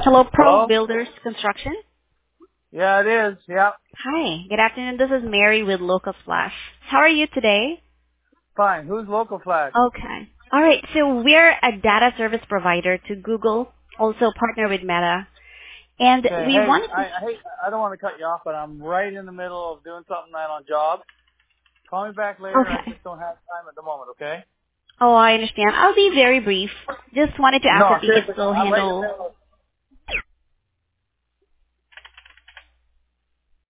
Hello, Pro Hello? Builders Construction. Yeah, it is. Yeah. Hi, good afternoon. This is Mary with Local Flash. How are you today? Fine. Who's Local Flash? Okay. All right, so we're a data service provider to Google, also partner with Meta, and Okay. we Hey, wanted to... I don't want to cut you off, but I'm right in the middle of doing something that on job. Call me back later. I Okay. just don't have time at the moment. Okay? Oh, I understand. I'll be very brief. Just wanted to ask No, if you could seriously. still I'm right in the handle... middle.